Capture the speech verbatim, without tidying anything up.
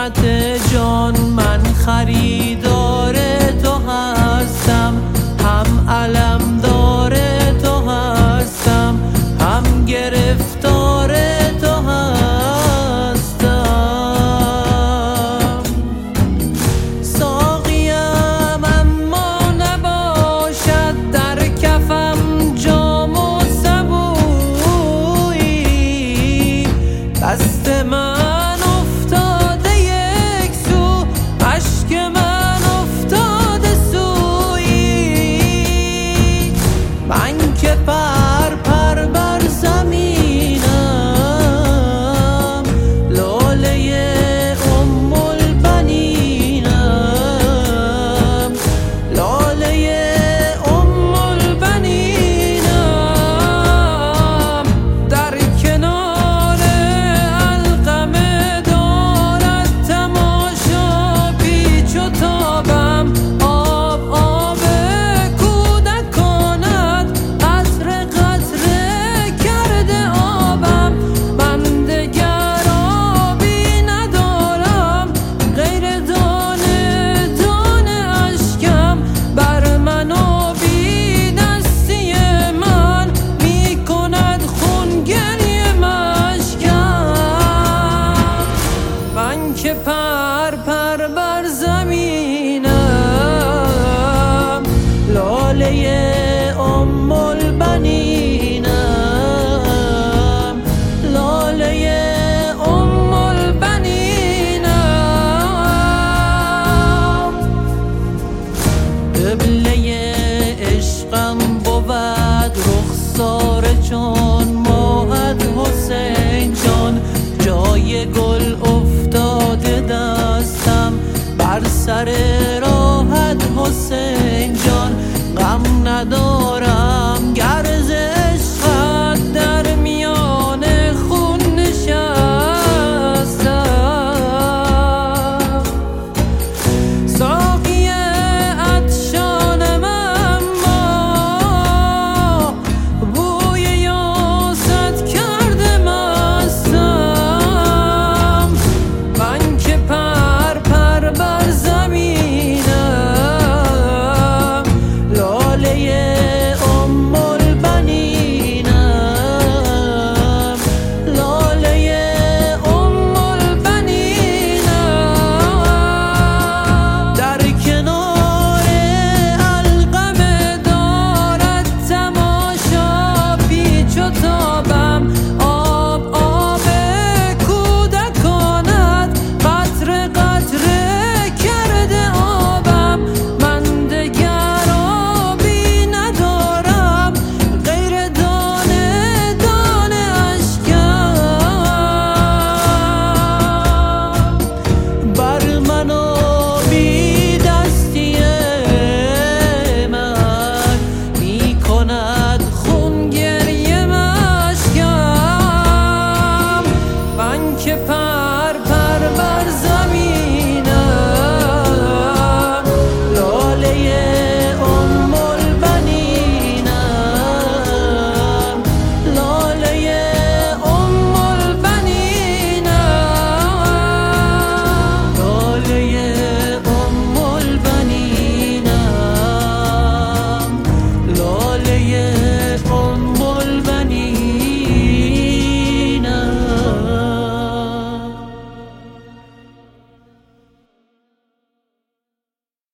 قیمت جان من خریدار تو هستم، هم علمدار تو هستم، هم گرفتار تو هستم. ساقیم اما نباشد در کفم جام و سبویی، دست من افتاده یک سو، اشک من افتاده سویی. من که پر پر بر زمینم، لاله ام البنینم، لاله ام البنینم. در کنار القم دارد تماشا پیچ و تابم، آب آب کودکانت قطره قطره کرده آبم. من دگر آبی ندارم غیر دانه دانه اشکم، بر من و بی دستی من می کند خون گریه مشکم. من که پر پر بر زمینم، لاله ام البنینم، لاله ام البنینم. قبله عشقم بود رخسار چون ماهت حسین جان، جای گل افتاده دستم بر سر راحت حسین جان. غم ندارم